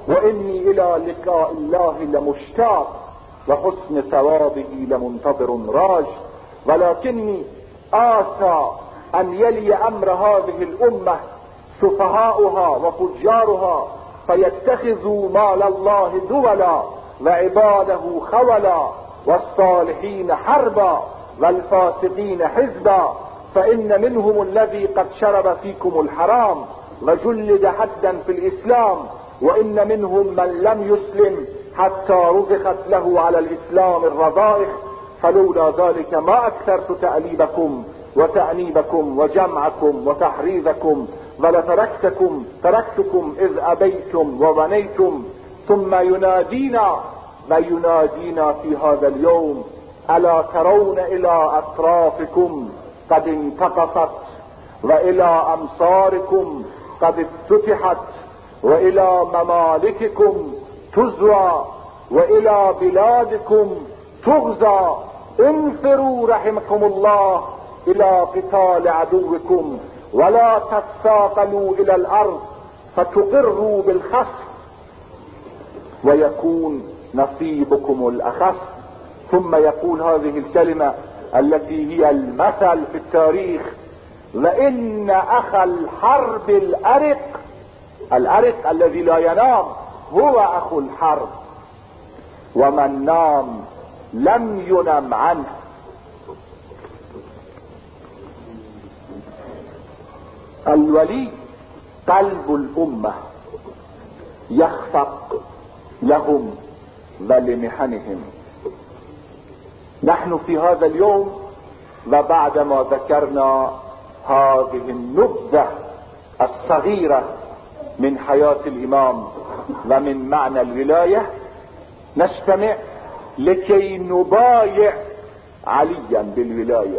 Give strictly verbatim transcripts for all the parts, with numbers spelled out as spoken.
وإني إلى لقاء الله لمشتاق وحسن ثوابه لمنتظر راج، ولكني آسى أن يلي أمر هذه الأمة سفهاؤها وفجارها فيتخذوا مال الله دولا وعباده خولا والصالحين حربا والفاسقين حزبا، فإن منهم الذي قد شرب فيكم الحرام وجلد حدا في الإسلام، وإن منهم من لم يسلم حتى رزقت له على الإسلام الرضائح، فلولا ذلك ما أكثرت تأليبكم وتأنيبكم وجمعكم وتحريزكم ولتركتكم تركتكم إذ أبيتم وظنيتم. ثم ينادينا وينادينا في هذا اليوم: ألا ترون إلى أطرافكم قد انتقصت، وإلى أمصاركم قد افتتحت، وإلى ممالككم تزوى، وإلى بلادكم تغزى، انفروا رحمكم الله إلى قتال عدوكم، ولا تتثاقلوا إلى الأرض فتقروا بالخسف ويكون نصيبكم الأخف. ثم يقول هذه الكلمة التي هي المثل في التاريخ: وإن أخ الحرب الأرق، الأرق الذي لا ينام هو أخو الحرب، ومن نام لم ينم عنه. الولي قلب الأمة يخفق لهم ولمحنهم. نحن في هذا اليوم وبعدما ذكرنا هذه النبذة الصغيرة من حياة الإمام ومن معنى الولاية، نجتمع لكي نبايع عليا بالولاية.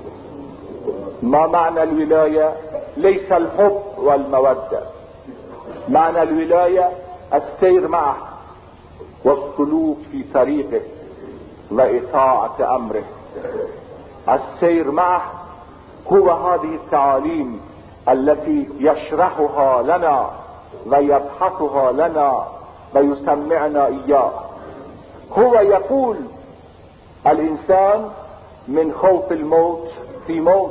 ما معنى الولاية؟ ليس الحب والمودة. معنى الولاية السير معه والسلوك في طريقه وإطاعة أمره. السير معه هو هذه التعاليم التي يشرحها لنا ويبحثها لنا ويسمعنا إياه. هو يقول: الإنسان من خوف الموت في موت.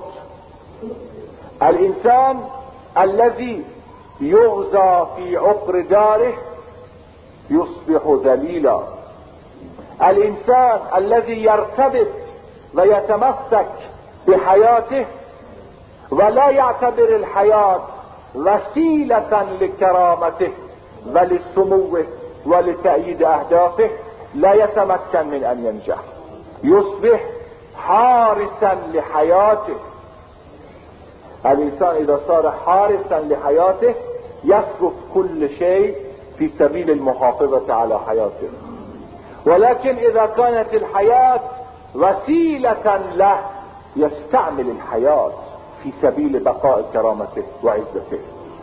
الإنسان الذي يغزى في عقر داره يصبح ذليلا. الإنسان الذي يرتبط ويتمسك بحياته ولا يعتبر الحياة وسيلة لكرامته ولسموه ولتأييد أهدافه لا يتمكن من أن ينجح. يصبح حارسا لحياته. الإنسان إذا صار حارسا لحياته يصرف كل شيء في سبيل المحافظة على حياته. ولكن إذا كانت الحياة وسيلة له يستعمل الحياة في سبيل بقاء كرامته وعزته.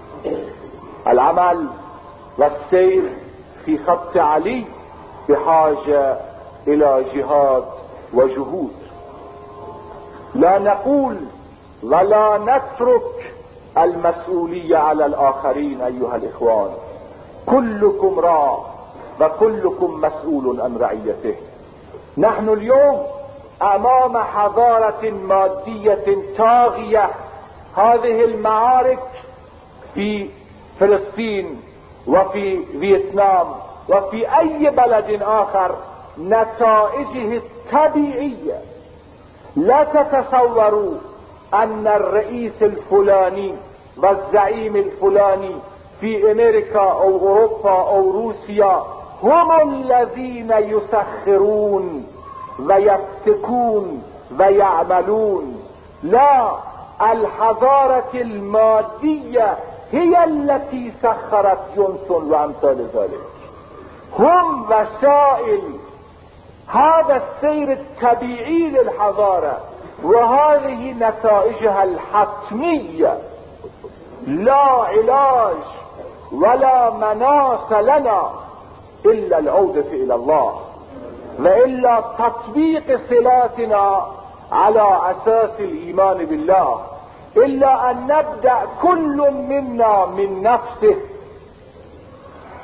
العمل والسير في خط علي بحاجة إلى جهاد وجهود. لا نقول ولا نترك المسؤولية على الآخرين أيها الإخوان. كلكم راع وكلكم مسؤول عن رعيته. نحن اليوم أمام حضارة مادية طاغية. هذه المعارك في فلسطين وفي فيتنام وفي أي بلد آخر نتائجه الطبيعية. لا تتصوروا أن الرئيس الفلاني والزعيم الفلاني في أمريكا أو أوروبا أو روسيا هم الذين يسخرون ويفتكون ويعملون. لا، الحضارة المادية هي التي سخرت جونسون وأمثال ذلك. هم وسائل هذا السير الطبيعي للحضارة، وهذه نتائجها الحتمية. لا علاج ولا مناص لنا إلا العودة إلى الله، وإلا تطبيق صلاتنا على أساس الإيمان بالله، إلا أن نبدأ كل منا من نفسه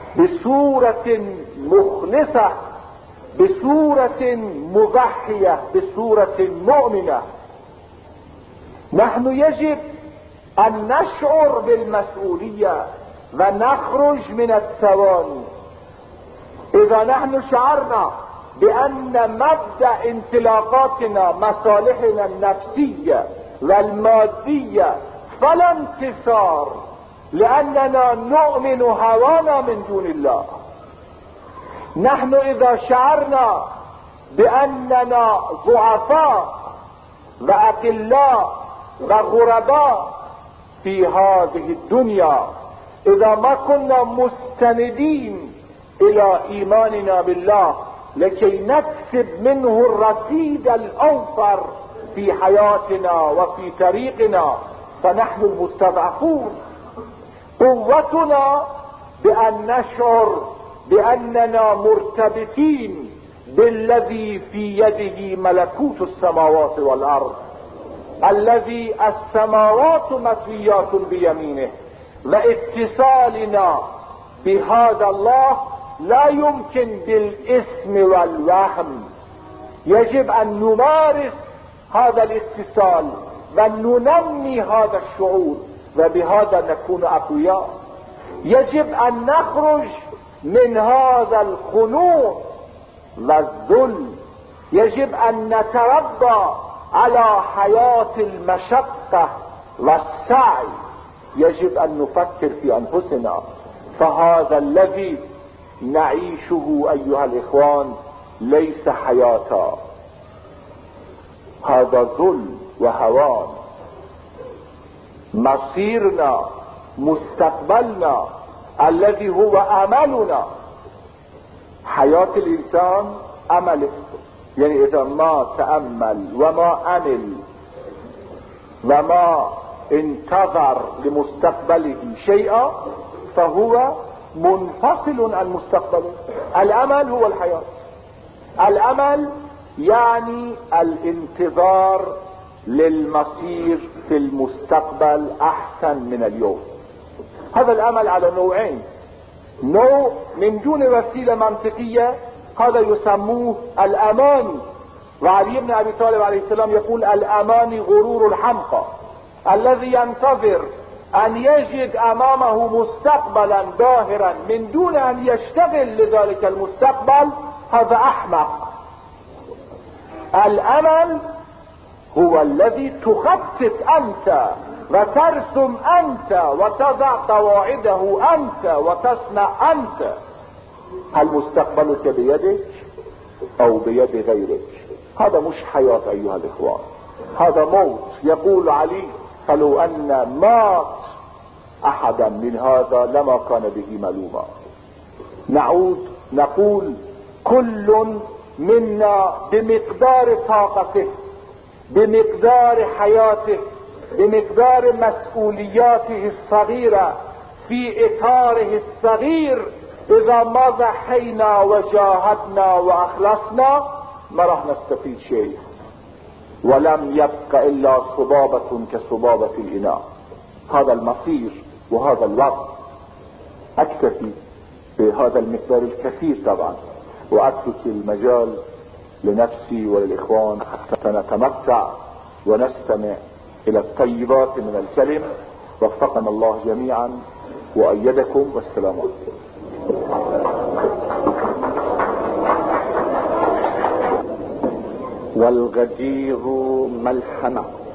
بصورة مخلصة، بصورة مضحية، بصورة مؤمنة. نحن يجب ان نشعر بالمسؤولية ونخرج من الثواني. اذا نحن شعرنا بان مبدأ انطلاقاتنا مصالحنا النفسية والمادية فلا انتصار، لاننا نؤمن هوانا من دون الله. نحن اذا شعرنا باننا ضعفاء واقلاء وغرباء في هذه الدنيا، اذا ما كنا مستندين الى ايماننا بالله لكي نكسب منه الرصيد الاوفر في حياتنا وفي طريقنا، فنحن المستضعفون. قوتنا بان نشعر باننا مرتبطين بالذي في يده ملكوت السماوات والارض، الذي السماوات مطويات بيمينه، واتصالنا بهذا الله لا يمكن بالاسم والوهم. يجب ان نمارس هذا الاتصال وننمي هذا الشعور، وبهذا نكون اقوياء. يجب ان نخرج من هذا الخنوع والذل. يجب ان نتربى على حياة المشقة والسعي. يجب ان نفكر في انفسنا، فهذا الذي نعيشه ايها الاخوان ليس حياة، هذا ذل وهوان. مصيرنا، مستقبلنا الذي هو املنا. حياة الانسان امله، يعني اذا ما تأمل وما عمل وما انتظر لمستقبله شيئا فهو منفصل عن مستقبله. الامل هو الحياة. الامل يعني الانتظار للمصير في المستقبل احسن من اليوم. هذا الامل على نوعين: نوع من دون وسيلة منطقية، هذا يسموه الاماني، وعلي بن ابي طالب عليه السلام يقول الاماني غرور الحمقى. الذي ينتظر ان يجد امامه مستقبلا باهرا من دون ان يشتغل لذلك المستقبل، هذا احمق. الامل هو الذي تخطط انت وترسم انت وتضع قواعده انت وتصنع انت. هل مستقبلك بيدك او بيد غيرك؟ هذا مش حياة ايها الاخوان، هذا موت. يقول علي: فلو ان مات احدا من هذا لما كان به ملوما. نعود نقول: كل منا بمقدار طاقته، بمقدار حياته، بمقدار مسؤولياته الصغيرة في اطاره الصغير، اذا ما ضحينا وجاهدنا واخلصنا ما راح نستفيد شيء، ولم يبق الا صبابة كصبابة الاناء. هذا المصير وهذا الوقت. اكتفي بهذا المقدار الكثير طبعا، واترك المجال لنفسي وللاخوان حتى نتمتع ونستمع الى الطيبات من الكلم. وفقنا الله جميعا وايدكم، والسلام عليكم. والغدير ملحمة